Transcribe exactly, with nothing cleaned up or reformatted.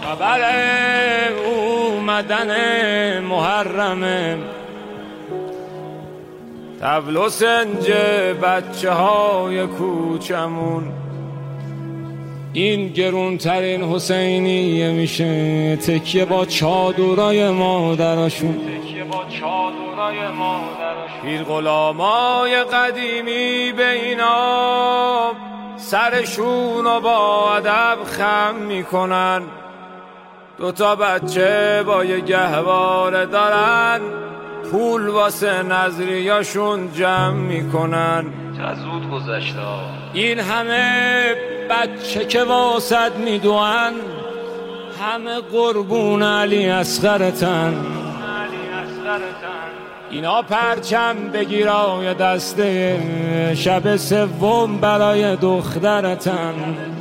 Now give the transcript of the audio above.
خبر اومدن محرمه، طبل و سنج بچه های کوچمون، این گرونترین حسینیه میشه تکیه با چادرای مادرشون، تکیه با چادرای مادرشون. پیر غلامای قدیمی به اینا سرشونو با ادب خم میکنن، دوتا بچه با یه گهواره دارن، پول واسه نظریاشون جمع میکنن. چه زود گذشته. این همه بچه که واسد میدوان، همه قربون علی اصغرتن. اینا پرچم بگیرای دسته، شب سوم برای دخترتن.